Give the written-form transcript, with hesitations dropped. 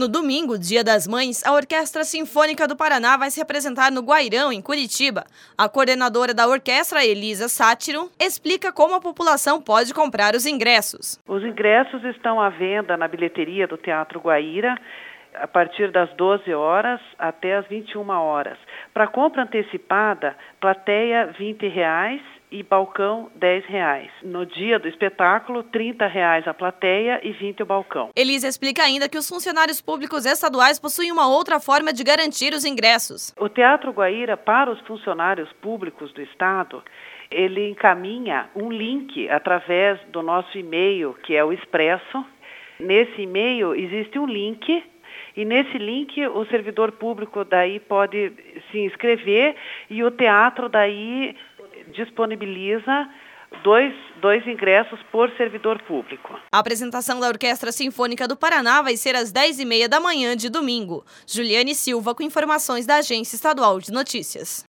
No domingo, Dia das Mães, a Orquestra Sinfônica do Paraná vai se apresentar no Guairão, em Curitiba. A coordenadora da orquestra, Elisa Sátiro, explica como a população pode comprar os ingressos. Os ingressos estão à venda na bilheteria do Teatro Guaíra a partir das 12 horas até as 21 horas. Para compra antecipada, plateia R$ 20 e balcão R$ 10. No dia do espetáculo, R$ 30 a plateia e 20 o balcão. Elisa explica ainda que os funcionários públicos estaduais possuem uma outra forma de garantir os ingressos. O Teatro Guaíra, para os funcionários públicos do Estado, ele encaminha um link através do nosso e-mail, que é o Expresso. Nesse e-mail existe um link. E nesse link o servidor público daí pode se inscrever e o teatro daí disponibiliza dois ingressos por servidor público. A apresentação da Orquestra Sinfônica do Paraná vai ser às 10h30 da manhã de domingo. Juliane Silva com informações da Agência Estadual de Notícias.